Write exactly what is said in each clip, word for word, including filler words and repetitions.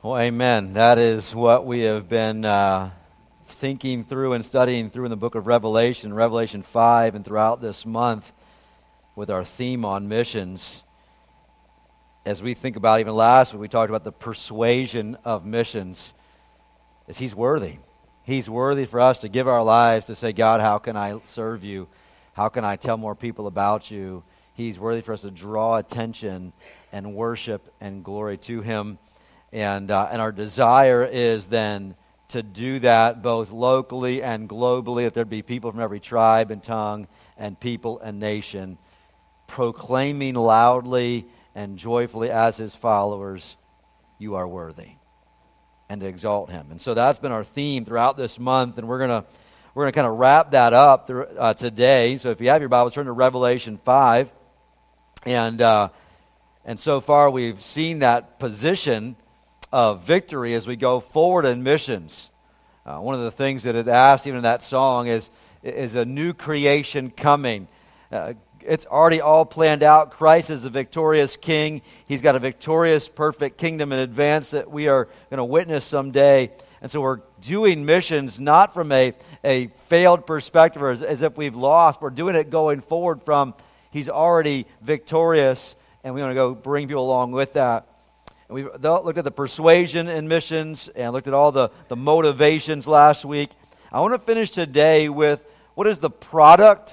Well, amen. That is what we have been uh, thinking through and studying through in the book of Revelation, Revelation five, and throughout this month with our theme on missions. As we think about, even last week, we talked about the persuasion of missions. Is He's worthy. He's worthy for us to give our lives to say, God, how can I serve you? How can I tell more people about you? He's worthy for us to draw attention and worship and glory to Him. And uh, and our desire is then to do that both locally and globally, that there'd be people from every tribe and tongue and people and nation proclaiming loudly and joyfully as His followers, you are worthy, and to exalt Him. And so that's been our theme throughout this month, and we're gonna we're gonna kind of wrap that up through, uh, today. So if you have your Bibles, turn to Revelation five, and uh, and so far we've seen that position of victory as we go forward in missions. Uh, one of the things that it asked even in that song is, is a new creation coming. Uh, it's already all planned out. Christ is the victorious King. He's got a victorious, perfect kingdom in advance that we are going to witness someday. And so we're doing missions not from a, a failed perspective or as, as if we've lost. We're doing it going forward from He's already victorious, and we want to go bring people along with that. And we looked at the persuasion in missions and looked at all the, the motivations last week. I want to finish today with what is the product,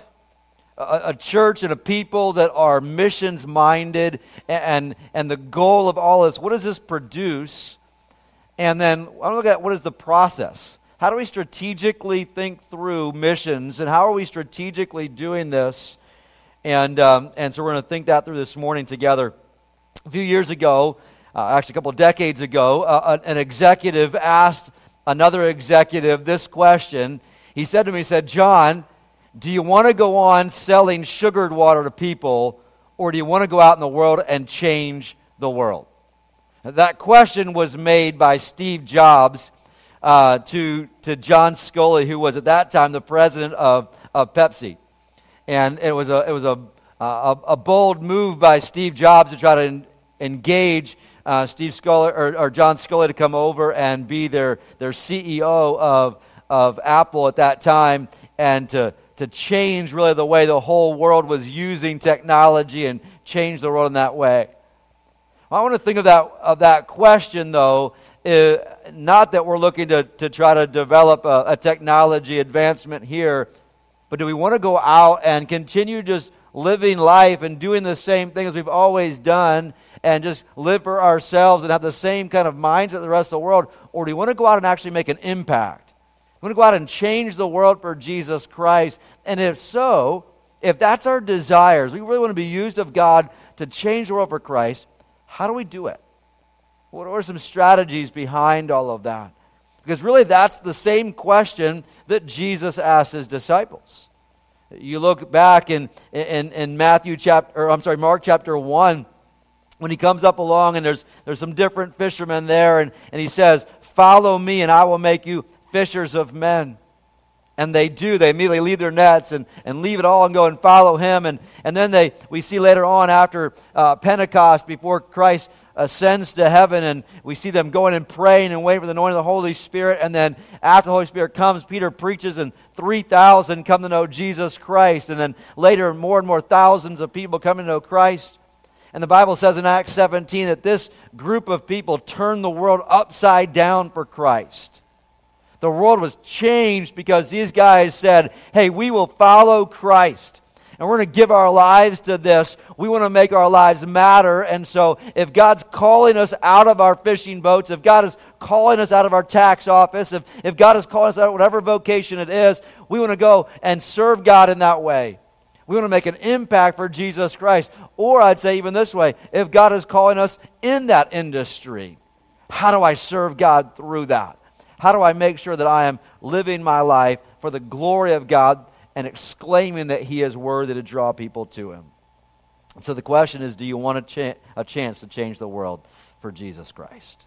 a, a church and a people that are missions-minded, and, and the goal of all this. What does this produce? And then I want to look at what is the process. How do we strategically think through missions, and how are we strategically doing this? And, um, and so we're going to think that through this morning together. A few years ago, Uh, actually, a couple of decades ago, uh, an executive asked another executive this question. He said to me, he said, John, do you want to go on selling sugared water to people, or do you want to go out in the world and change the world? That question was made by Steve Jobs uh, to, to John Sculley, who was at that time the president of, of Pepsi. And it was a, it was a, a, a bold move by Steve Jobs to try to en- engage Uh, Steve Sculley or, or John Sculley to come over and be their, their C E O of of Apple at that time, and to to change really the way the whole world was using technology and change the world in that way. Well, I want to think of that of that question though, uh, not that we're looking to to try to develop a, a technology advancement here, but do we want to go out and continue just living life and doing the same thing as we've always done, and just live for ourselves and have the same kind of mindset as the rest of the world? Or do you want to go out and actually make an impact? You want to go out and change the world for Jesus Christ? And if so, if that's our desires, we really want to be used of God to change the world for Christ, how do we do it? What are some strategies behind all of that? Because really that's the same question that Jesus asked His disciples. You look back in, in, in Matthew chapter, or I'm sorry, Mark chapter one, when He comes up along and there's there's some different fishermen there, and, and He says, follow me and I will make you fishers of men. And they do. They immediately leave their nets and, and leave it all and go and follow Him. And, and then they we see later on after uh, Pentecost, before Christ ascends to heaven, and we see them going and praying and waiting for the anointing of the Holy Spirit. And then after the Holy Spirit comes, Peter preaches and three thousand come to know Jesus Christ. And then later more and more thousands of people come to know Christ. And the Bible says in Acts seventeen that this group of people turned the world upside down for Christ. The world was changed because these guys said, hey, we will follow Christ. And we're going to give our lives to this. We want to make our lives matter. And so if God's calling us out of our fishing boats, if God is calling us out of our tax office, if, if God is calling us out of whatever vocation it is, we want to go and serve God in that way. We want to make an impact for Jesus Christ. Or I'd say even this way, if God is calling us in that industry, how do I serve God through that? How do I make sure that I am living my life for the glory of God and exclaiming that He is worthy to draw people to Him? So the question is, do you want a, cha- a chance to change the world for Jesus Christ?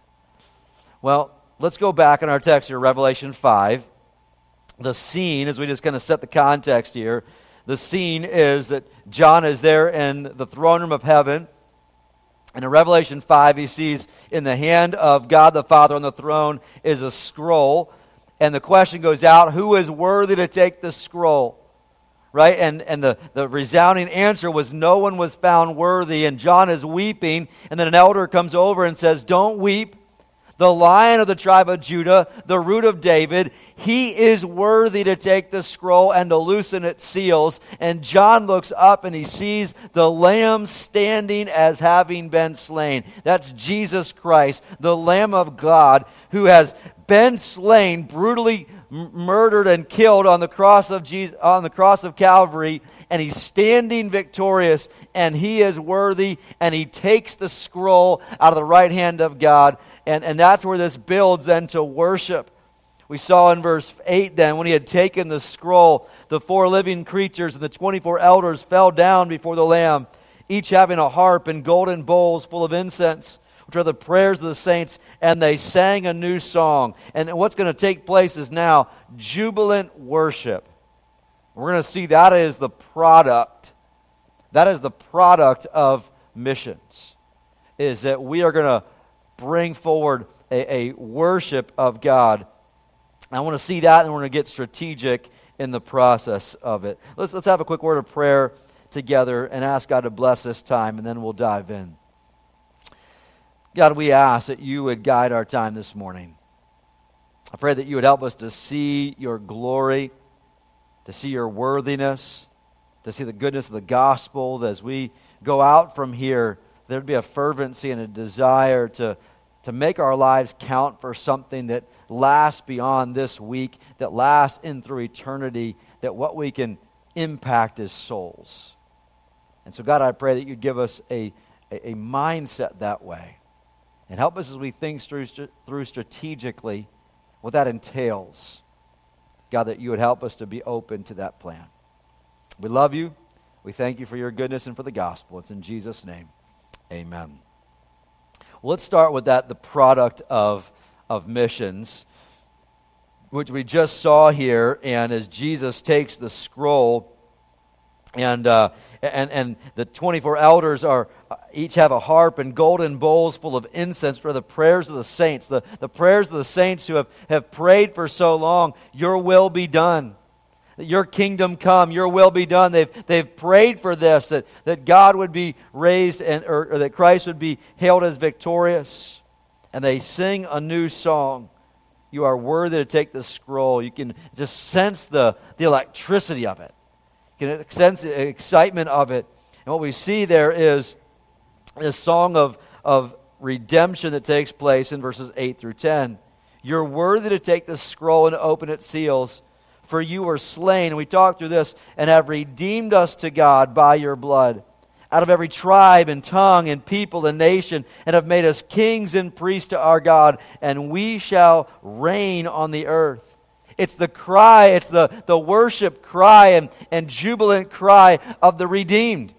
Well, let's go back in our text here, Revelation five. The scene, as we just kind of set the context here, the scene is that John is there in the throne room of heaven, And in Revelation five, he sees in the hand of God the Father on the throne is a scroll. And the question goes out, who is worthy to take the scroll? Right? And, and the, the resounding answer was no one was found worthy. And John is weeping. And then an elder comes over and says, don't weep. The Lion of the tribe of Judah, the Root of David, he is worthy to take the scroll and to loosen its seals. And John looks up and he sees the Lamb standing as having been slain. That's Jesus Christ, the Lamb of God, who has been slain, brutally m- murdered and killed on the cross of Jesus, on the cross of Calvary. And he's standing victorious, and he is worthy, and he takes the scroll out of the right hand of God. And, and that's where this builds then to worship. We saw in verse eight then, when he had taken the scroll, the four living creatures and the twenty-four elders fell down before the Lamb, each having a harp and golden bowls full of incense, which are the prayers of the saints, and they sang a new song. And what's going to take place is now jubilant worship. We're going to see that is the product. That is the product of missions, is that we are going to bring forward a, a worship of God. I want to see that, and we're going to get strategic in the process of it. Let's, let's have a quick word of prayer together and ask God to bless this time, and then we'll dive in. God, we ask that you would guide our time this morning. I pray that you would help us to see your glory, to see your worthiness, to see the goodness of the gospel. That as we go out from here, there would be a fervency and a desire to, to make our lives count for something that lasts beyond this week, that lasts in through eternity, that what we can impact is souls. And so, God, I pray that you'd give us a, a, a mindset that way, and help us as we think through, through strategically what that entails. God, that you would help us to be open to that plan. We love you. We thank you for your goodness and for the gospel. It's in Jesus' name. Amen. Well, let's start with that, the product of, of missions, which we just saw here. And as Jesus takes the scroll, and uh, and and the twenty-four elders are uh, each have a harp and golden bowls full of incense for the prayers of the saints, the, the prayers of the saints who have, have prayed for so long. Your will be done. Your kingdom come, your will be done. They've they've prayed for this, that, that God would be raised and or, or that Christ would be hailed as victorious. And they sing a new song. You are worthy to take the scroll. You can just sense the, the electricity of it. You can sense the excitement of it. And what we see there is this song of, of redemption that takes place in verses eight through ten. You're worthy to take the scroll and open its seals, for you were slain, and we talked through this, and have redeemed us to God by your blood, out of every tribe and tongue and people and nation, and have made us kings and priests to our God, and we shall reign on the earth. It's the cry, it's the, the worship cry and, and jubilant cry of the redeemed.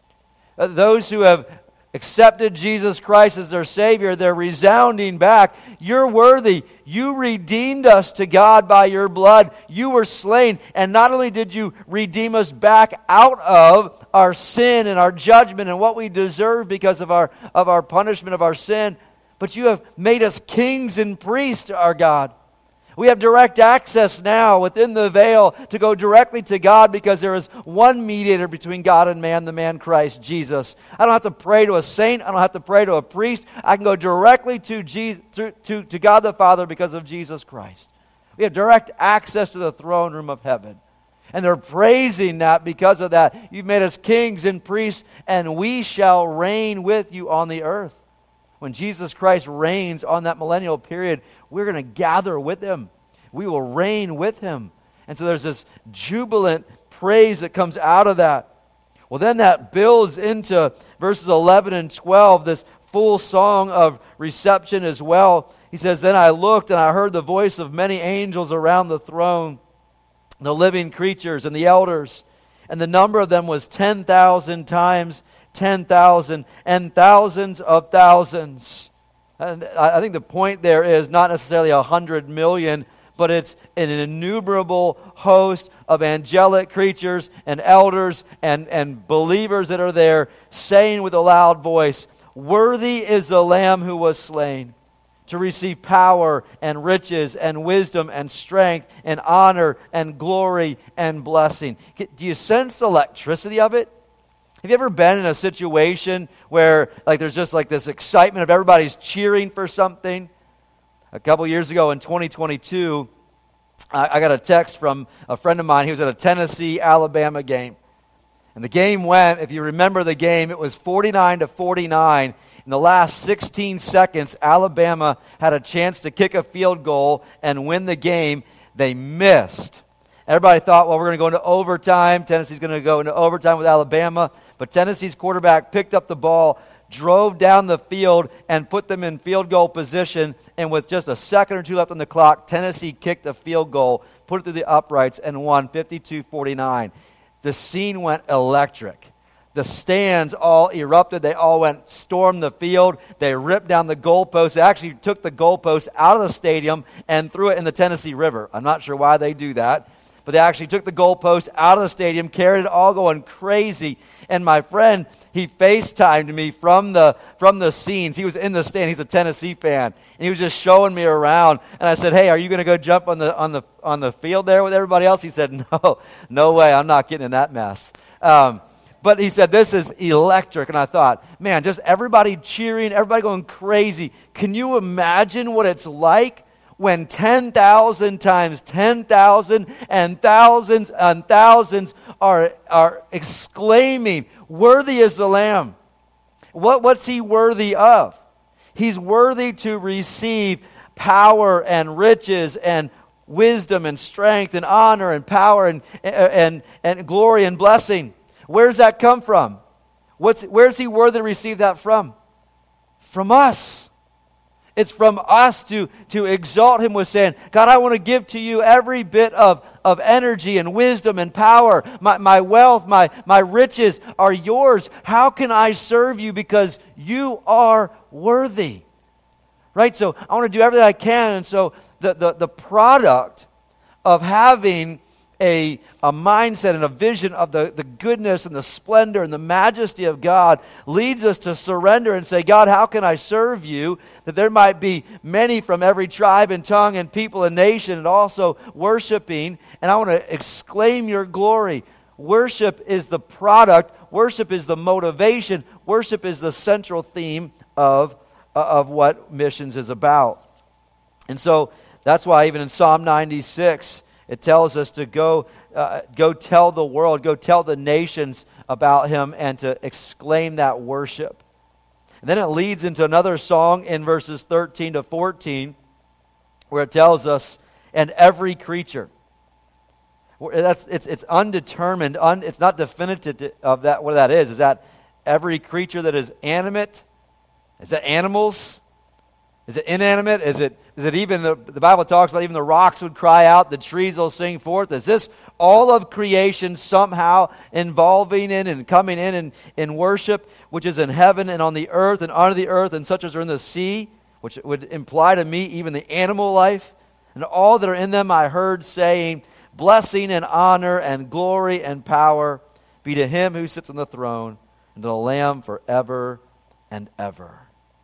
Uh, those who have accepted Jesus Christ as their Savior, they're resounding back, you're worthy. You redeemed us to God by your blood. You were slain. And not only did you redeem us back out of our sin and our judgment and what we deserve because of our, of our punishment of our sin, but you have made us kings and priests to our God. We have direct access now within the veil to go directly to God because there is one mediator between God and man, the man Christ Jesus. I don't have to pray to a saint. I don't have to pray to a priest. I can go directly to, Jesus, to, to, to God the Father because of Jesus Christ. We have direct access to the throne room of heaven. And they're praising that because of that. You've made us kings and priests, and we shall reign with you on the earth. When Jesus Christ reigns on that millennial period, we're going to gather with him. We will reign with him. And so there's this jubilant praise that comes out of that. Well, then that builds into verses eleven and twelve, this full song of reception as well. He says, then I looked and I heard the voice of many angels around the throne, the living creatures and the elders. And the number of them was ten thousand times ten thousand and thousands of thousands. And I think the point there is not necessarily a hundred million, but it's an innumerable host of angelic creatures and elders and, and believers that are there saying with a loud voice, Worthy is the Lamb who was slain to receive power and riches and wisdom and strength and honor and glory and blessing. Do you sense the electricity of it? Have you ever been in a situation where like there's just like this excitement of everybody's cheering for something? A couple years ago in twenty twenty-two, I, I got a text from a friend of mine. He was at a Tennessee-Alabama game. And the game went, if you remember the game, it was forty-nine to forty-nine. In the last sixteen seconds, Alabama had a chance to kick a field goal and win the game. They missed. Everybody thought, well, we're going to go into overtime. Tennessee's going to go into overtime with Alabama. But Tennessee's quarterback picked up the ball, drove down the field, and put them in field goal position. And with just a second or two left on the clock, Tennessee kicked a field goal, put it through the uprights, and won fifty-two forty-nine. The scene went electric. The stands all erupted. They all went, stormed the field. They ripped down the goalposts. They actually took the goalposts out of the stadium and threw it in the Tennessee River. I'm not sure why they do that. But they actually took the goalposts out of the stadium, carried it all going crazy. And my friend, he FaceTimed me from the from the scenes. He was in the stand. He's a Tennessee fan. And he was just showing me around. And I said, hey, are you going to go jump on the on the on the field there with everybody else? He said, no, no way. I'm not getting in that mess. Um, but he said, this is electric. And I thought, man, just everybody cheering, everybody going crazy. Can you imagine what it's like when ten thousand times ten thousand and thousands and thousands are, are exclaiming, worthy is the Lamb? What, what's he worthy of? He's worthy to receive power and riches and wisdom and strength and honor and power and, and, and glory and blessing. Where's that come from? What's, where's he worthy to receive that from? From us. It's from us to, to exalt him with saying, God, I want to give to you every bit of, of energy and wisdom and power. My, my wealth, my, my riches are yours. How can I serve you? Because you are worthy. Right? So I want to do everything I can. And so the, the, the product of having a, a mindset and a vision of the, the goodness and the splendor and the majesty of God leads us to surrender and say, God, how can I serve you? That there might be many from every tribe and tongue and people and nation and also worshiping. And I want to exclaim your glory. Worship is the product. Worship is the motivation. Worship is the central theme of, uh, of what missions is about. And so that's why even in Psalm ninety-six, it tells us to go uh, go tell the world, go tell the nations about him and to exclaim that worship. And then it leads into another song in verses thirteen to fourteen where it tells us, and every creature. That's it's it's undetermined, un, it's not definitive of that what that is. Is that every creature that is animate? Is it animals? Is it inanimate? Is it is it even, the, the Bible talks about even the rocks would cry out, the trees will sing forth. Is this all of creation somehow involving in and coming in in, in worship, which is in heaven and on the earth and under the earth and such as are in the sea, which would imply to me even the animal life, and all that are in them I heard saying, blessing and honor and glory and power be to him who sits on the throne and to the Lamb forever and ever.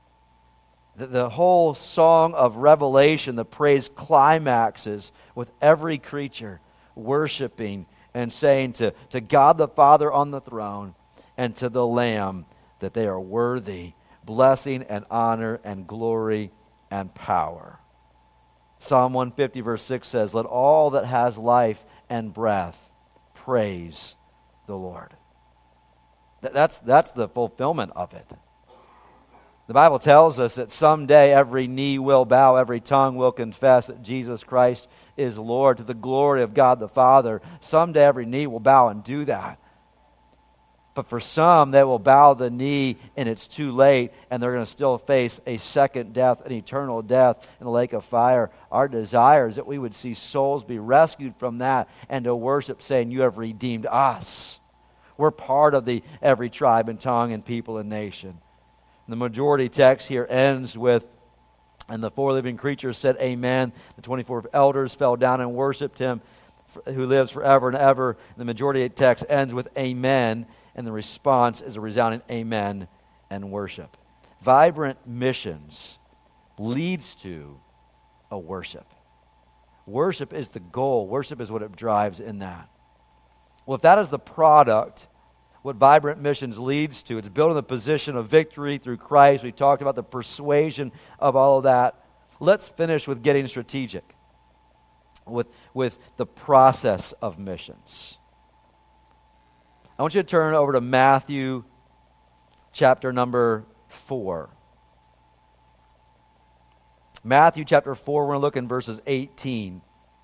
The, the whole song of Revelation, the praise climaxes with every creature worshiping and saying to, to God the Father on the throne and to the Lamb that they are worthy, blessing and honor and glory and power. Psalm one fifty verse six says, let all that has life and breath praise the Lord. That, that's, that's the fulfillment of it. The Bible tells us that someday every knee will bow, every tongue will confess that Jesus Christ is Lord to the glory of God the Father. Someday every knee will bow and do that. But for some, they will bow the knee and it's too late and they're going to still face a second death, an eternal death in the lake of fire. Our desire is that we would see souls be rescued from that and to worship saying, you have redeemed us. We're part of the every tribe and tongue and people and nation. The majority text here ends with, and the four living creatures said, amen. The twenty-four elders fell down and worshipped him who lives forever and ever. The majority text ends with amen, and the response is a resounding amen and worship. Vibrant missions leads to a worship. Worship is the goal. Worship is what it drives in that. Well, if that is the product, what vibrant missions leads to, it's building the position of victory through Christ. We talked about the persuasion of all of that. Let's finish with getting strategic, with, with the process of missions. I want you to turn over to Matthew chapter number four. Matthew chapter four, we're going to look in verses eighteen.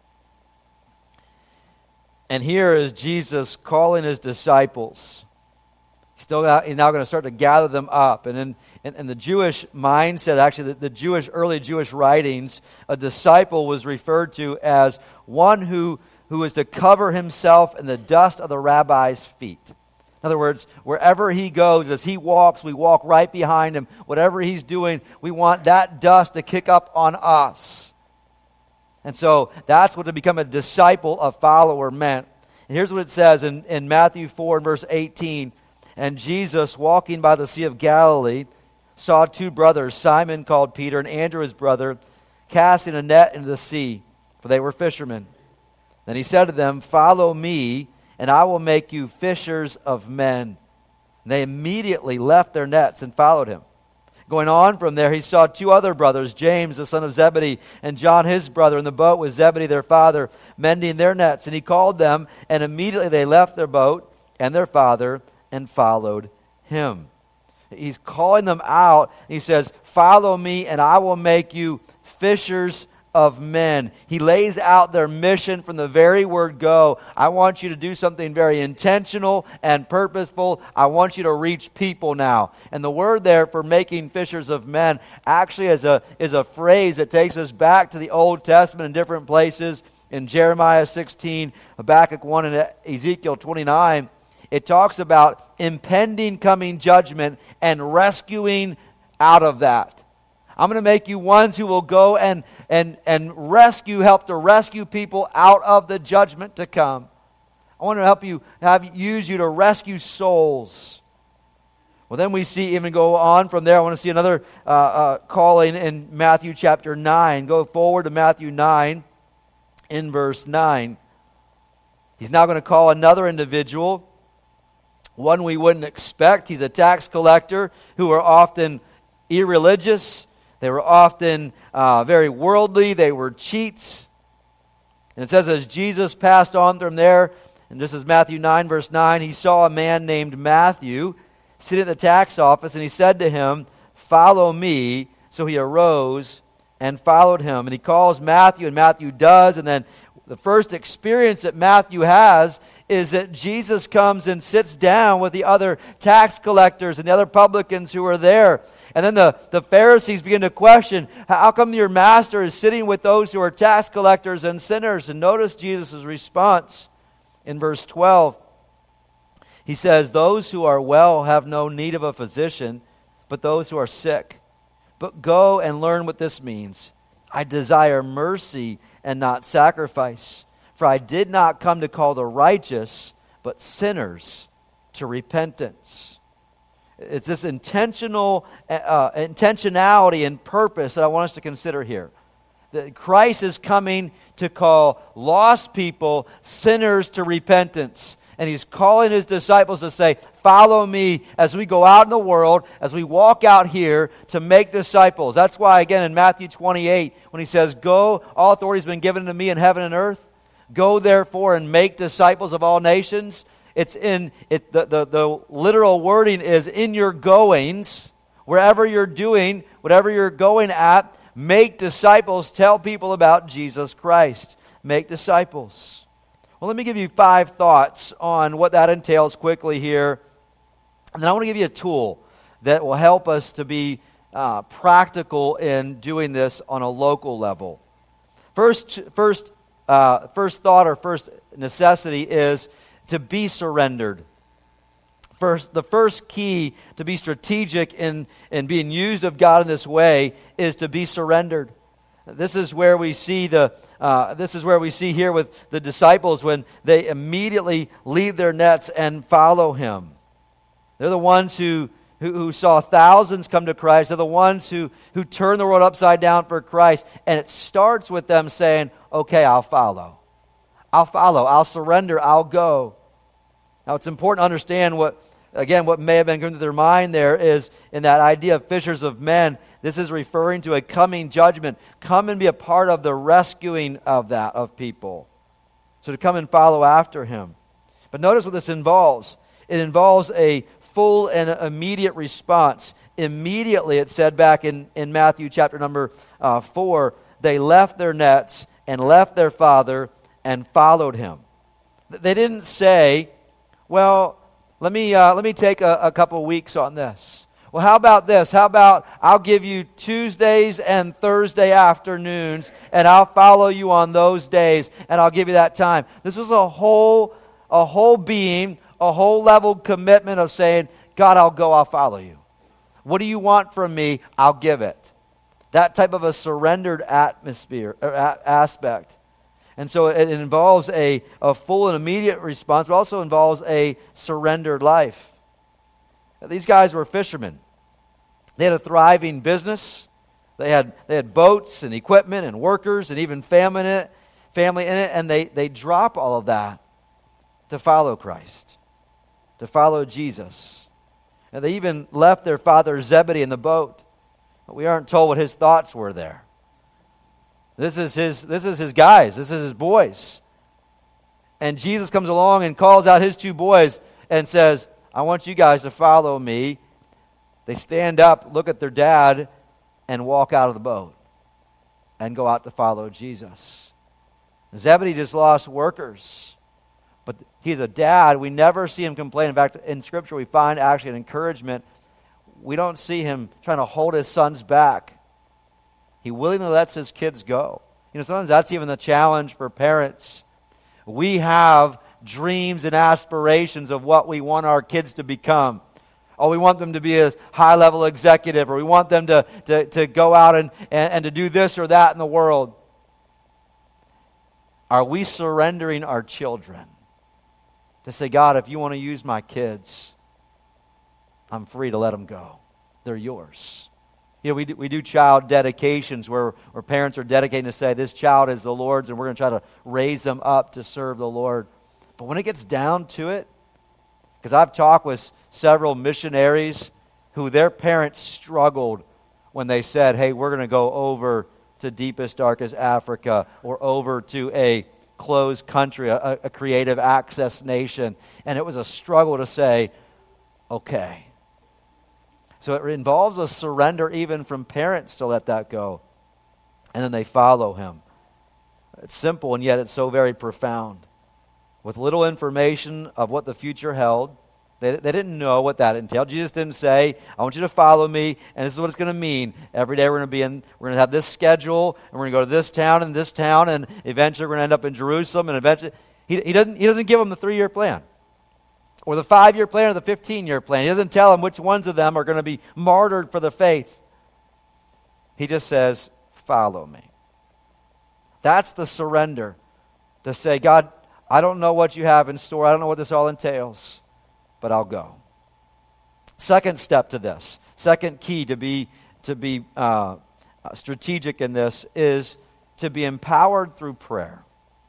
And here is Jesus calling his disciples. He's, still got, he's now going to start to gather them up. And in, in, in the Jewish mindset, actually the, the Jewish early Jewish writings, a disciple was referred to as one who, who is to cover himself in the dust of the rabbi's feet. In other words, wherever he goes, as he walks, we walk right behind him. Whatever he's doing, we want that dust to kick up on us. And so that's what to become a disciple, a follower meant. And here's what it says in, in Matthew four and verse eighteen. And Jesus, walking by the Sea of Galilee, saw two brothers, Simon called Peter and Andrew his brother, casting a net into the sea, for they were fishermen. Then he said to them, "Follow me, and I will make you fishers of men." And they immediately left their nets and followed him. Going on from there, he saw two other brothers, James the son of Zebedee, and John his brother, in the boat with Zebedee their father, mending their nets. And he called them, and immediately they left their boat and their father and followed him. He's calling them out. He says, "Follow me, and I will make you fishers of men." He lays out their mission from the very word go. I want you to do something very intentional and purposeful. I want you to reach people now. And the word there for making fishers of men actually is a, is a phrase that takes us back to the Old Testament in different places. In Jeremiah sixteen, Habakkuk one, and Ezekiel twenty-nine, it talks about impending coming judgment and rescuing out of that. I'm going to make you ones who will go and, and, and rescue, help to rescue people out of the judgment to come. I want to help you, have use you to rescue souls. Well, then we see, even go on from there, I want to see another uh, uh, calling in Matthew chapter nine. Go forward to Matthew nine, in verse nine. He's now going to call another individual, one we wouldn't expect. He's a tax collector who are often irreligious. They were often uh, very worldly. They were cheats. And it says, as Jesus passed on from there, and this is Matthew nine, verse nine, he saw a man named Matthew sitting at the tax office, and he said to him, "Follow me." So he arose and followed him. And he calls Matthew, and Matthew does. And then the first experience that Matthew has is that Jesus comes and sits down with the other tax collectors and the other publicans who are there. And then the, the Pharisees begin to question, how come your master is sitting with those who are tax collectors and sinners? And notice Jesus' response in verse twelve. He says, "Those who are well have no need of a physician, but those who are sick. But go and learn what this means. I desire mercy and not sacrifice. For I did not come to call the righteous, but sinners to repentance." It's this intentional uh, intentionality and purpose that I want us to consider here. That Christ is coming to call lost people sinners to repentance. And he's calling his disciples to say, "Follow me," as we go out in the world, as we walk out here to make disciples. That's why, again, in Matthew twenty-eight, when he says, "Go, all authority has been given to me in heaven and earth. Go therefore and make disciples of all nations." It's in it. The, the, the literal wording is, in your goings, wherever you're doing, whatever you're going at, make disciples. Tell people about Jesus Christ. Make disciples. Well, let me give you five thoughts on what that entails quickly here. And then I want to give you a tool that will help us to be uh, practical in doing this on a local level. First, first, uh, first thought or first necessity is to be surrendered. First, the first key to be strategic in, in being used of God in this way is to be surrendered. This is where we see the uh, this is where we see here with the disciples when they immediately leave their nets and follow him. They're the ones who who, who saw thousands come to Christ. They're the ones who, who turn the world upside down for Christ. And it starts with them saying, okay, I'll follow. I'll follow. I'll surrender. I'll go. Now, it's important to understand what, again, what may have been going through their mind there is in that idea of fishers of men, this is referring to a coming judgment. Come and be a part of the rescuing of that, of people. So to come and follow after him. But notice what this involves. It involves a full and immediate response. Immediately, it said back in, in Matthew chapter number uh, four, they left their nets and left their father and followed him. They didn't say, well, let me uh, let me take a, a couple weeks on this. Well, how about this? How about I'll give you Tuesdays and Thursday afternoons, and I'll follow you on those days, and I'll give you that time. This was a whole, a whole being, a whole level commitment of saying, God, I'll go, I'll follow you. What do you want from me? I'll give it. That type of a surrendered atmosphere or a- aspect. And so it involves a, a full and immediate response, but also involves a surrendered life. These guys were fishermen. They had a thriving business. They had they had boats and equipment and workers and even family in it, family in it, and they, they drop all of that to follow Christ, to follow Jesus. And they even left their father Zebedee in the boat. But we aren't told what his thoughts were there. This is his this is his guys, this is his boys. And Jesus comes along and calls out his two boys and says, I want you guys to follow me. They stand up, look at their dad, and walk out of the boat and go out to follow Jesus. Zebedee just lost workers, but he's a dad. We never see him complain. In fact, in Scripture we find actually an encouragement. We don't see him trying to hold his sons back. He willingly lets his kids go. You know, sometimes that's even the challenge for parents. We have dreams and aspirations of what we want our kids to become. Oh, we want them to be a high-level executive, or we want them to, to, to go out and, and, and to do this or that in the world. Are we surrendering our children to say, God, if you want to use my kids, I'm free to let them go. They're yours. You know, we do, we do child dedications where, where parents are dedicating to say, this child is the Lord's, and we're going to try to raise them up to serve the Lord. But when it gets down to it, because I've talked with several missionaries who their parents struggled when they said, hey, we're going to go over to deepest, darkest Africa or over to a closed country, a, a creative access nation. And it was a struggle to say, okay. So it involves a surrender even from parents to let that go. And then they follow him. It's simple, and yet it's so very profound. With little information of what the future held. They, they didn't know what that entailed. Jesus didn't say, I want you to follow me, and this is what it's going to mean. Every day we're going to be in, we're going to have this schedule, and we're going to go to this town and this town, and eventually we're going to end up in Jerusalem, and eventually... He, he, doesn't, he doesn't give them the three-year plan, or the five-year plan, or the fifteen-year plan. He doesn't tell them which ones of them are going to be martyred for the faith. He just says, follow me. That's the surrender. To say, God, I don't know what you have in store. I don't know what this all entails, but I'll go. Second step to this, second key to be to be uh, strategic in this is to be empowered through prayer.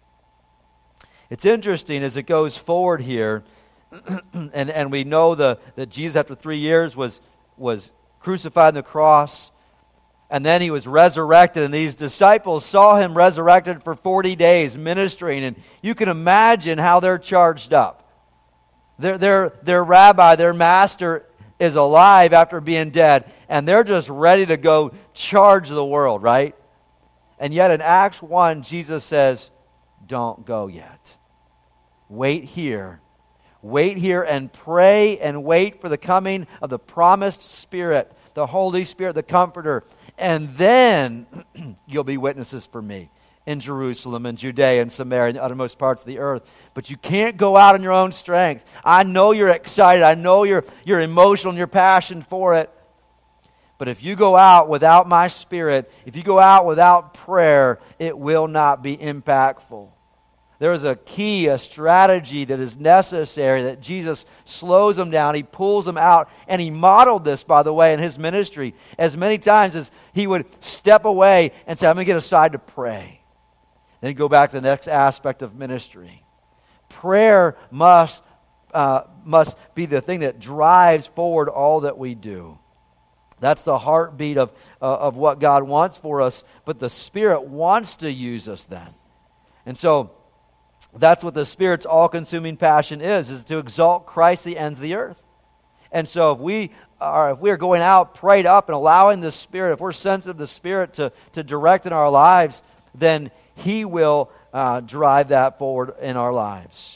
It's interesting as it goes forward here, and, and we know the, that Jesus after three years was, was crucified on the cross, and then he was resurrected, and these disciples saw him resurrected for forty days ministering, and you can imagine how they're charged up. Their, their, their rabbi, their master is alive after being dead, and they're just ready to go charge the world, right? And yet in Acts one, Jesus says, don't go yet. Wait here. Wait here and pray and wait for the coming of the promised Spirit, the Holy Spirit, the Comforter. And then you'll be witnesses for me in Jerusalem and Judea and Samaria and the uttermost parts of the earth. But you can't go out in your own strength. I know you're excited. I know you're, you're emotional and you're passionate for it. But if you go out without my Spirit, if you go out without prayer, it will not be impactful. there is a key, a strategy that is necessary, that Jesus slows them down, he pulls them out, and he modeled this, by the way, in his ministry as many times as he would step away and say, I'm going to get aside to pray. Then he'd go back to the next aspect of ministry. Prayer must, uh, must be the thing that drives forward all that we do. That's the heartbeat of, uh, of what God wants for us, but the Spirit wants to use us then. And so that's what the Spirit's all-consuming passion is, is to exalt Christ to the ends of the earth. And so if we are, if we are going out prayed up and allowing the Spirit, if we're sensitive to the Spirit to, to direct in our lives, then He will uh, drive that forward in our lives.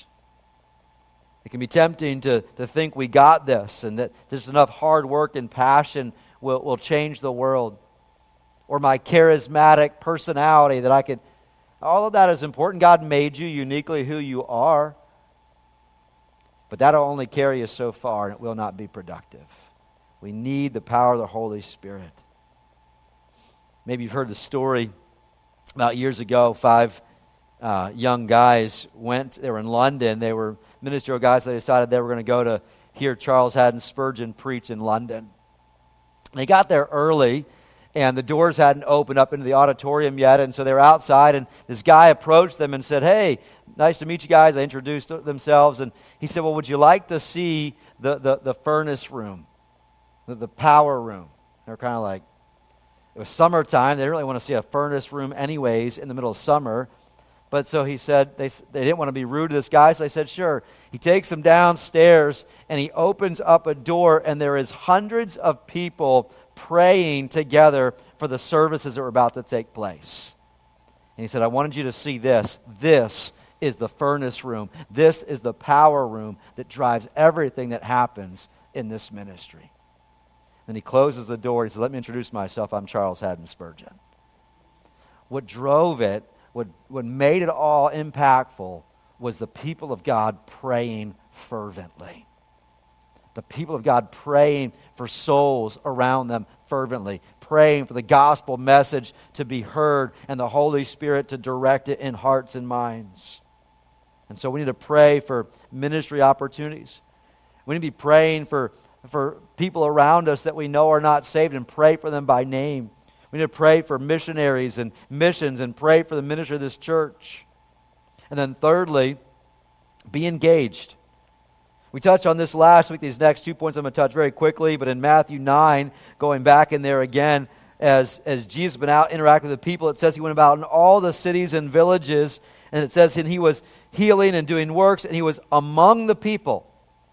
It can be tempting to, to think we got this and that there's enough hard work and passion will, will change the world. Or my charismatic personality that I could... All of that is important. God made you uniquely who you are. But that'll only carry you so far, and it will not be productive. We need the power of the Holy Spirit. Maybe you've heard the story about years ago. Five uh, young guys went, they were in London. They were ministerial guys. They decided they were going to go to hear Charles Haddon Spurgeon preach in London. They got there early, and the doors hadn't opened up into the auditorium yet, and so they were outside, and this guy approached them and said, hey, nice to meet you guys. They introduced themselves, and he said, well, would you like to see the, the, the furnace room, the, the power room? They were kind of like, it was summertime. They didn't really want to see a furnace room anyways in the middle of summer. But so he said, they, they didn't want to be rude to this guy, so they said, sure. He takes them downstairs, and he opens up a door, and there is hundreds of people praying together for the services that were about to take place. And he said, I wanted you to see this. This is the furnace room. This is the power room that drives everything that happens in this ministry. Then he closes the door. He said, let me introduce myself. I'm Charles Haddon Spurgeon. What drove it, what, what made it all impactful was the people of God praying fervently. The people of God praying for souls around them fervently, praying for the gospel message to be heard and the Holy Spirit to direct it in hearts and minds. And so we need to pray for ministry opportunities. We need to be praying for, for people around us that we know are not saved and pray for them by name. We need to pray for missionaries and missions and pray for the ministry of this church. And then thirdly, be engaged. We touched on this last week. These next two points I'm going to touch very quickly. But in Matthew nine, going back in there again, as, as Jesus went out interacting with the people, it says he went about in all the cities and villages. And it says and he was healing and doing works, and he was among the people.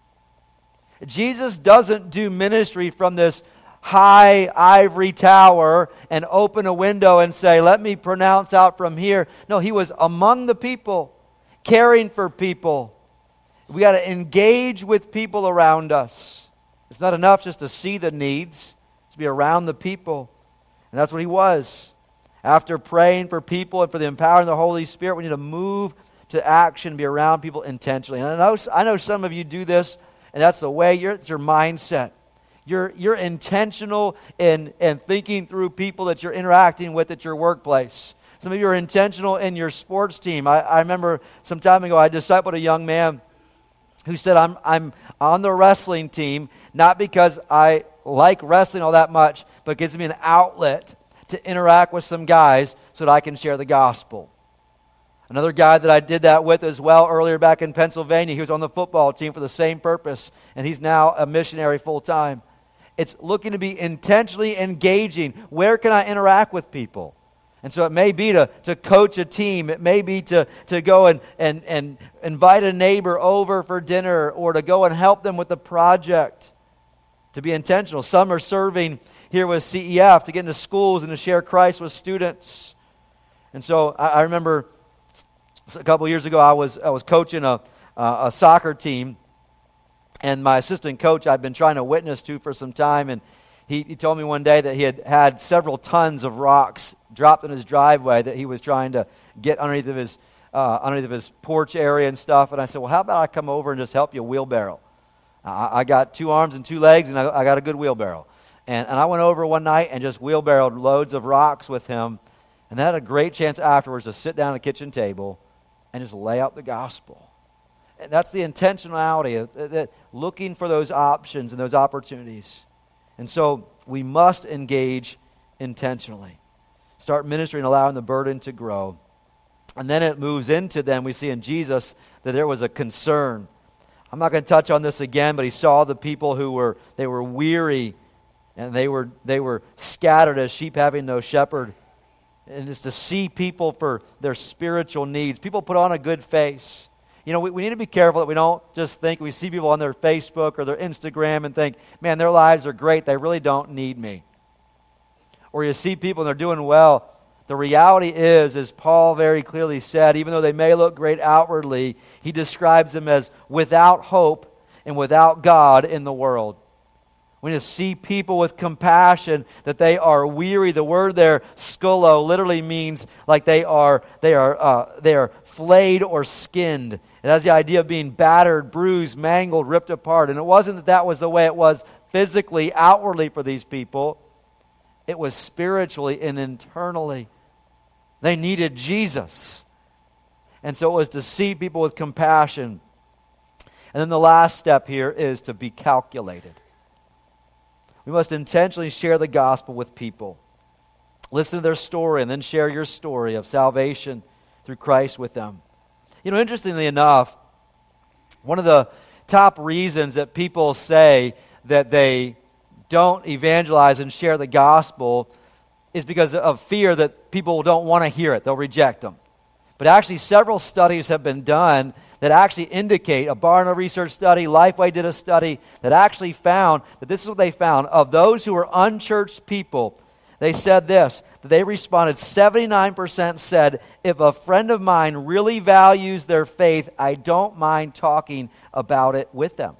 Jesus doesn't do ministry from this high ivory tower and open a window and say, let me pronounce out from here. No, he was among the people, caring for people. We got to engage with people around us. It's not enough just to see the needs, it's to be around the people. And that's what he was. After praying for people and for the empowering of the Holy Spirit, we need to move to action, be around people intentionally. And I know, I know some of you do this, and that's the way, you're, it's your mindset. You're, you're intentional in, in thinking through people that you're interacting with at your workplace. Some of you are intentional in your sports team. I, I remember some time ago I discipled a young man who said, I'm, I'm on the wrestling team, not because I like wrestling all that much, but it gives me an outlet to interact with some guys so that I can share the gospel. Another guy that I did that with as well earlier back in Pennsylvania, he was on the football team for the same purpose, and he's now a missionary full-time. It's looking to be intentionally engaging. Where can I interact with people? And so it may be to, to coach a team. It may be to, to go and, and, and invite a neighbor over for dinner, or to go and help them with a project. To be intentional. Some are serving here with C E F to get into schools and to share Christ with students. And so I, I remember a couple of years ago I was I was coaching a, uh, a soccer team. And my assistant coach I'd been trying to witness to for some time, and he, he told me one day that he had had several tons of rocks dropped in his driveway that he was trying to get underneath of his uh, underneath of his porch area and stuff. And I said, well, how about I come over and just help you wheelbarrow? I, I got two arms and two legs, and I, I got a good wheelbarrow. And, and I went over one night and just wheelbarrowed loads of rocks with him. And I had a great chance afterwards to sit down at the kitchen table and just lay out the gospel. And that's the intentionality of, of, of looking for those options and those opportunities. And so we must engage intentionally. Start ministering, allowing the burden to grow. And then it moves into, then we see in Jesus that there was a concern. I'm not going to touch on this again, but he saw the people who were, they were weary, and they were they were scattered as sheep having no shepherd. And it's to see people for their spiritual needs. People put on a good face. You know, we, we need to be careful that we don't just think, we see people on their Facebook or their Instagram and think, man, their lives are great, they really don't need me. Or you see people and they're doing well. The reality is, as Paul very clearly said, even though they may look great outwardly, he describes them as without hope and without God in the world. We need to see people with compassion, that they are weary. The word there, skulo, literally means like they are they are uh, they are flayed or skinned. It has the idea of being battered, bruised, mangled, ripped apart. And it wasn't that that was the way it was physically, outwardly for these people. It was spiritually and internally. They needed Jesus. And so it was to see people with compassion. And then the last step here is to be calculated. We must intentionally share the gospel with people. Listen to their story and then share your story of salvation through Christ with them. You know, interestingly enough, one of the top reasons that people say that they don't evangelize and share the gospel is because of fear that people don't want to hear it. They'll reject them. But actually, several studies have been done that actually indicate, a Barna research study, Lifeway did a study, that actually found, that this is what they found, of those who were unchurched people, they said this, that they responded, seventy-nine percent said, if a friend of mine really values their faith, I don't mind talking about it with them.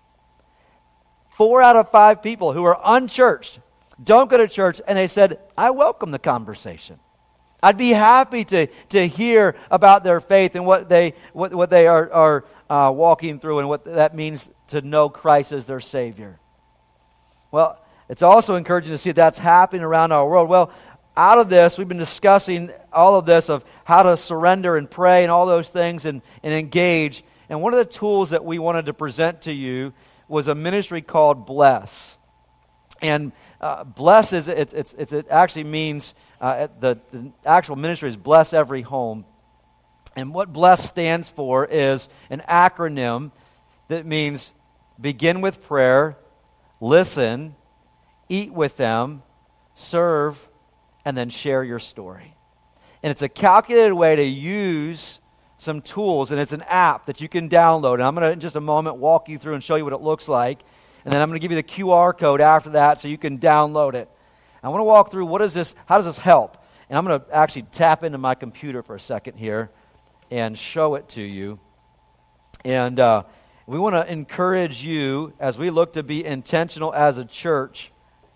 Four out of five people who are unchurched, don't go to church, and they said, I welcome the conversation. I'd be happy to, to hear about their faith and what they what, what they are, are uh, walking through and what that means to know Christ as their Savior. Well, it's also encouraging to see that's happening around our world. Well, out of this, we've been discussing all of this of how to surrender and pray and all those things and, and engage. And one of the tools that we wanted to present to you was a ministry called Bless. And uh, Bless is it's, it's, it's, it actually means uh, the, the actual ministry is Bless Every Home. And what Bless stands for is an acronym that means begin with prayer, listen, eat with them, serve, and then share your story. And it's a calculated way to use some tools, and it's an app that you can download. And I'm going to, in just a moment, walk you through and show you what it looks like. And then I'm going to give you the Q R code after that so you can download it. I want to walk through what is this, how does this help? And I'm going to actually tap into my computer for a second here and show it to you. And uh, we want to encourage you, as we look to be intentional as a church,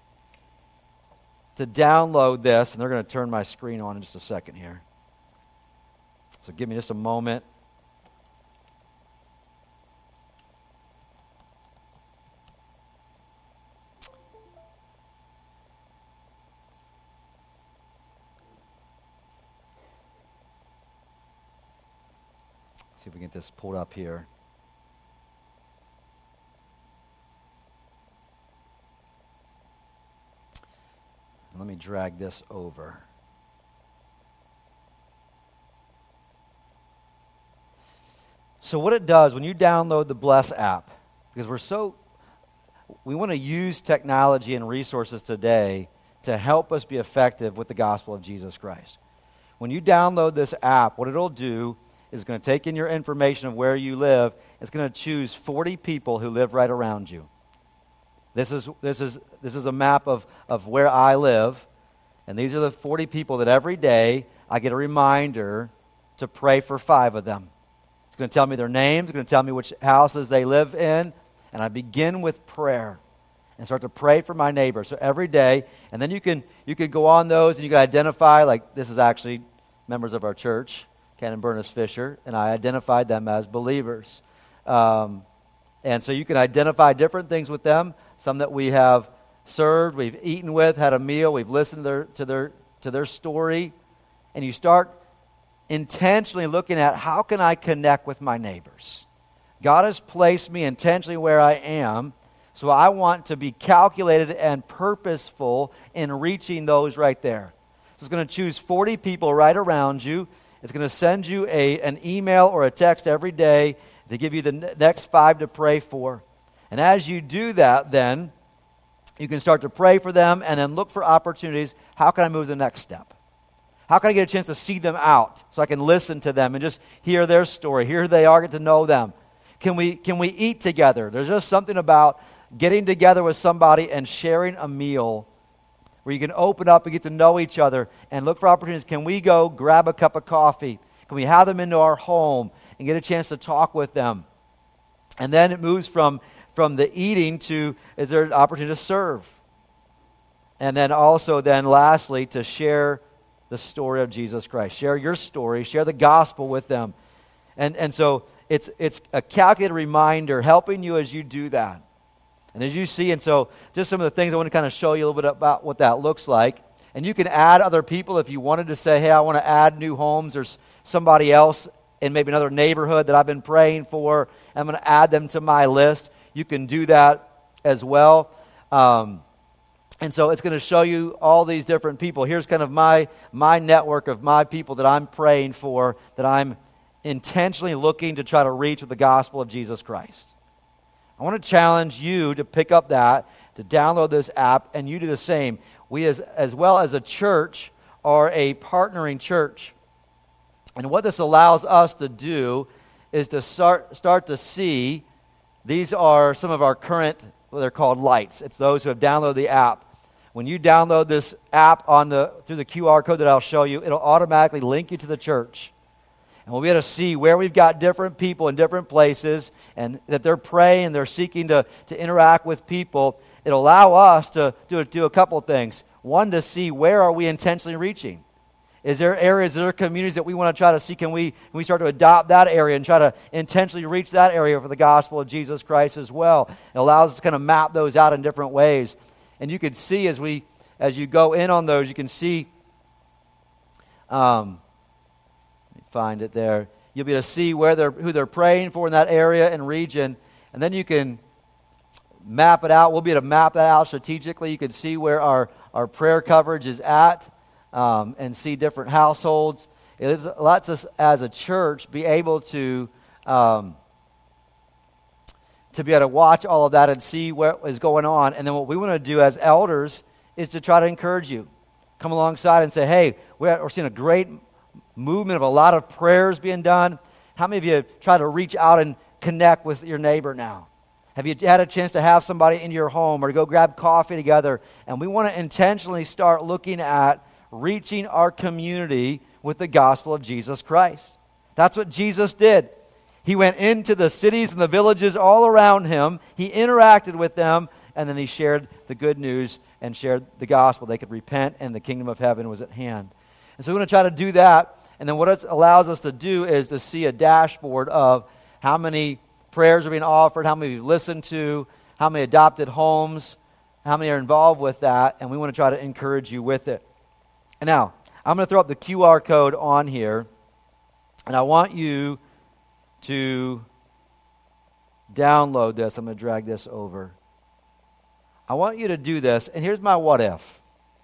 to download this. And they're going to turn my screen on in just a second here. So give me just a moment. See if we can get this pulled up here. Let me drag this over. So what it does when you download the Bless app, because we're so, we want to use technology and resources today to help us be effective with the gospel of Jesus Christ. When you download this app, what it'll do is going to take in your information of where you live. It's going to choose forty people who live right around you. This is this is this is a map of, of where I live, and these are the forty people that every day I get a reminder to pray for five of them. It's going to tell me their names, it's going to tell me which houses they live in, and I begin with prayer and start to pray for my neighbor. So every day, and then you can you can go on those and you can identify, like this is actually members of our church, Ken and Bernice Fisher, and I identified them as believers. Um, and so you can identify different things with them, some that we have served, we've eaten with, had a meal, we've listened to their to their to their story, and you start intentionally looking at how can I connect with my neighbors. God has placed me intentionally where I am, so I want to be calculated and purposeful in reaching those right there. So it's going to choose forty people right around you. It's going to send you a, an email or a text every day to give you the n- next five to pray for. And as you do that, then, you can start to pray for them and then look for opportunities. How can I move to the next step? How can I get a chance to see them out so I can listen to them and just hear their story, hear who they are, get to know them? Can we, can we eat together? There's just something about getting together with somebody and sharing a meal where you can open up and get to know each other and look for opportunities. Can we go grab a cup of coffee? Can we have them into our home and get a chance to talk with them? And then it moves from, from the eating to, is there an opportunity to serve? And then also then lastly, to share the story of Jesus Christ. Share your story, share the gospel with them. And, and so it's, it's a calculated reminder helping you as you do that. And as you see, and so just some of the things I want to kind of show you a little bit about what that looks like. And you can add other people if you wanted to say, hey, I want to add new homes. There's somebody else in maybe another neighborhood that I've been praying for. I'm going to add them to my list. You can do that as well. Um, and so it's going to show you all these different people. Here's kind of my, my network of my people that I'm praying for, that I'm intentionally looking to try to reach with the gospel of Jesus Christ. I want to challenge you to pick up that, to download this app, and you do the same. We, as, as well as a church, are a partnering church. And what this allows us to do is to start, start to see, these are some of our current, what they're called lights. It's those who have downloaded the app. When you download this app on the through the Q R code that I'll show you, it'll automatically link you to the church. And we'll be able to see where we've got different people in different places and that they're praying and they're seeking to, to interact with people. It'll allow us to do, do a couple of things. One, to see where are we intentionally reaching. Is there areas, are there communities that we want to try to see? Can we, can we start to adopt that area and try to intentionally reach that area for the gospel of Jesus Christ as well? It allows us to kind of map those out in different ways. And you can see as we as you go in on those, you can see, um, let me find it there. You'll be able to see where they're who they're praying for in that area and region, and then you can map it out. We'll be able to map that out strategically. You can see where our, our prayer coverage is at, um, and see different households. It is, lets us as a church be able to um, to be able to watch all of that and see what is going on. And then what we want to do as elders is to try to encourage you. Come alongside and say, hey, we're, we're seeing a great movement of a lot of prayers being done. How many of you try to reach out and connect with your neighbor now? Have you had a chance to have somebody in your home or to go grab coffee together? And we want to intentionally start looking at reaching our community with the gospel of Jesus Christ. That's what Jesus did. He went into the cities and the villages all around him. He interacted with them, and then he shared the good news and shared the gospel. They could repent, and the kingdom of heaven was at hand. And so we're going to try to do that. And then what it allows us to do is to see a dashboard of how many prayers are being offered, how many we've listened to, how many adopted homes, how many are involved with that, and we want to try to encourage you with it. And now, I'm going to throw up the Q R code on here, and I want you to download this. I'm going to drag this over. I want you to do this, and here's my what if.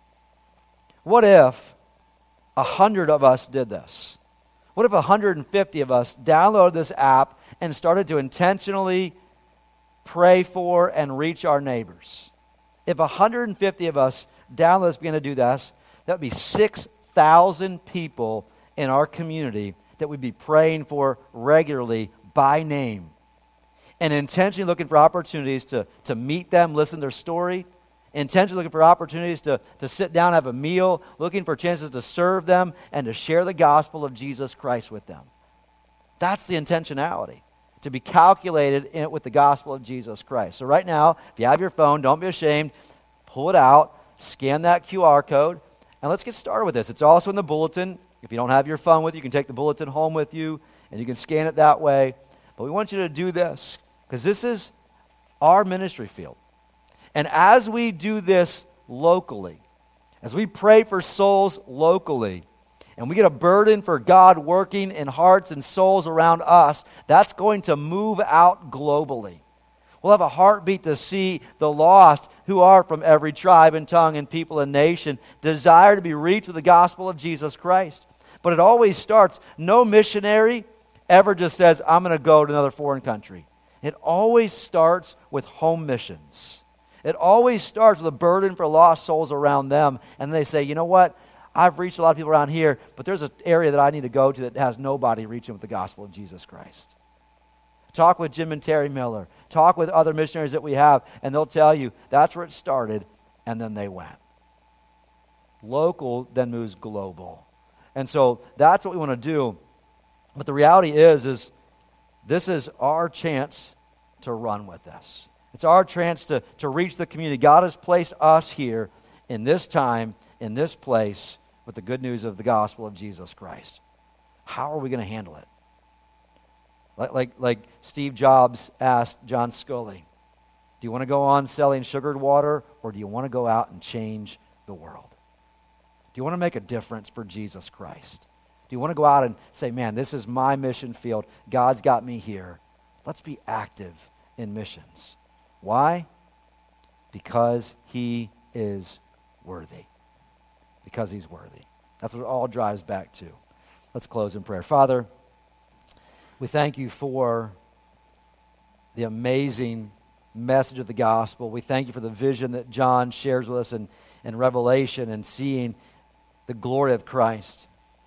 What if a hundred of us did this? What if one hundred fifty of us downloaded this app and started to intentionally pray for and reach our neighbors? If one hundred fifty of us download this, begin to do this, that would be six thousand people in our community that we'd be praying for regularly by name. And intentionally looking for opportunities to, to meet them, listen to their story. Intentionally looking for opportunities to, to sit down, have a meal, looking for chances to serve them and to share the gospel of Jesus Christ with them. That's the intentionality, to be calculated in it with the gospel of Jesus Christ. So right now, if you have your phone, don't be ashamed, pull it out, scan that Q R code, and let's get started with this. It's also in the bulletin. If you don't have your phone with you, you can take the bulletin home with you, and you can scan it that way. But we want you to do this, because this is our ministry field. And as we do this locally, as we pray for souls locally, and we get a burden for God working in hearts and souls around us, that's going to move out globally. We'll have a heartbeat to see the lost who are from every tribe and tongue and people and nation desire to be reached with the gospel of Jesus Christ. But it always starts, no missionary ever just says, I'm going to go to another foreign country. It always starts with home missions. It always starts with a burden for lost souls around them. And they say, you know what? I've reached a lot of people around here, but there's an area that I need to go to that has nobody reaching with the gospel of Jesus Christ. Talk with Jim and Terry Miller. Talk with other missionaries that we have, and they'll tell you that's where it started, and then they went. Local then moves global. And so that's what we want to do. But the reality is, is this is our chance to run with this. It's our chance to, to reach the community. God has placed us here in this time, in this place, with the good news of the gospel of Jesus Christ. How are we going to handle it? Like, like, like Steve Jobs asked John Scully, do you want to go on selling sugared water, or do you want to go out and change the world? Do you want to make a difference for Jesus Christ? Do you want to go out and say, man, this is my mission field. God's got me here. Let's be active in missions. Why? Because he is worthy. Because he's worthy. That's what it all drives back to. Let's close in prayer. Father, we thank you for the amazing message of the gospel. We thank you for the vision that John shares with us in, in Revelation and seeing the glory of Christ.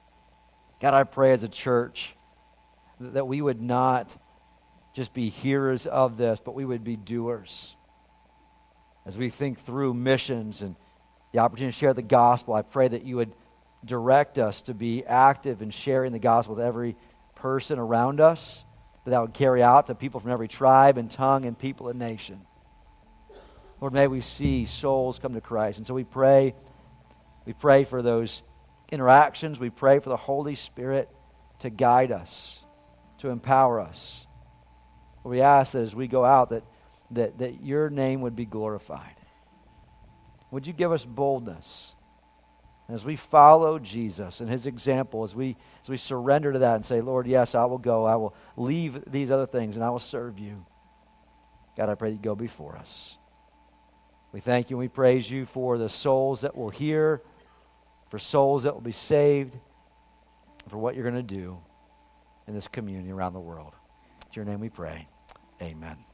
God, I pray as a church that we would not just be hearers of this, but we would be doers. As we think through missions and the opportunity to share the gospel, I pray that you would direct us to be active in sharing the gospel with every person around us, that that would carry out to people from every tribe and tongue and people and nation. Lord, may we see souls come to Christ. And so we pray, we pray for those interactions. We pray for the Holy Spirit to guide us, to empower us. We ask that as we go out that, that, that your name would be glorified. Would you give us boldness? And as we follow Jesus and his example, as we, as we surrender to that and say, Lord, yes, I will go. I will leave these other things and I will serve you. God, I pray that you go before us. We thank you and we praise you for the souls that will hear, for souls that will be saved, for what you're going to do in this community around the world. In your name we pray. Amen.